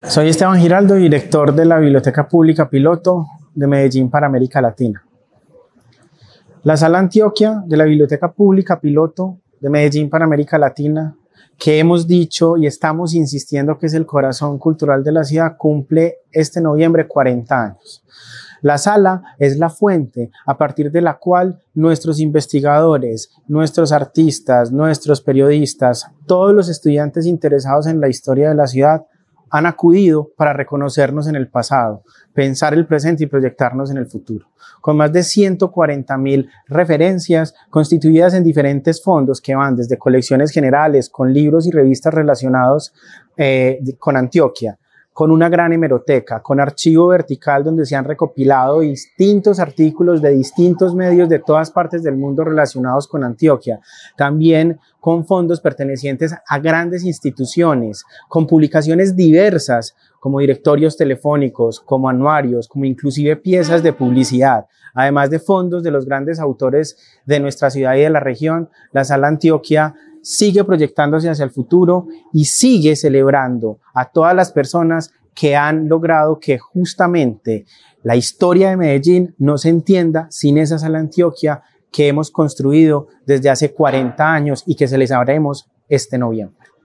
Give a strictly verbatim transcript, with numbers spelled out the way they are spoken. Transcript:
Soy Esteban Giraldo, director de la Biblioteca Pública Piloto de Medellín para América Latina. La Sala Antioquia de la Biblioteca Pública Piloto de Medellín para América Latina, que hemos dicho y estamos insistiendo que es el corazón cultural de la ciudad, cumple este noviembre cuarenta años. La sala es la fuente a partir de la cual nuestros investigadores, nuestros artistas, nuestros periodistas, todos los estudiantes interesados en la historia de la ciudad han acudido para reconocernos en el pasado, pensar el presente y proyectarnos en el futuro. Con más de ciento cuarenta mil referencias constituidas en diferentes fondos que van desde colecciones generales, con libros y revistas relacionados eh, con Antioquia, con una gran hemeroteca, con archivo vertical donde se han recopilado distintos artículos de distintos medios de todas partes del mundo relacionados con Antioquia, también con fondos pertenecientes a grandes instituciones, con publicaciones diversas como directorios telefónicos, como anuarios, como inclusive piezas de publicidad, además de fondos de los grandes autores de nuestra ciudad y de la región. La Sala Antioquia sigue proyectándose hacia el futuro y sigue celebrando a todas las personas que han logrado que justamente la historia de Medellín no se entienda sin esa Sala Antioquia que hemos construido desde hace cuarenta años y que celebraremos este noviembre.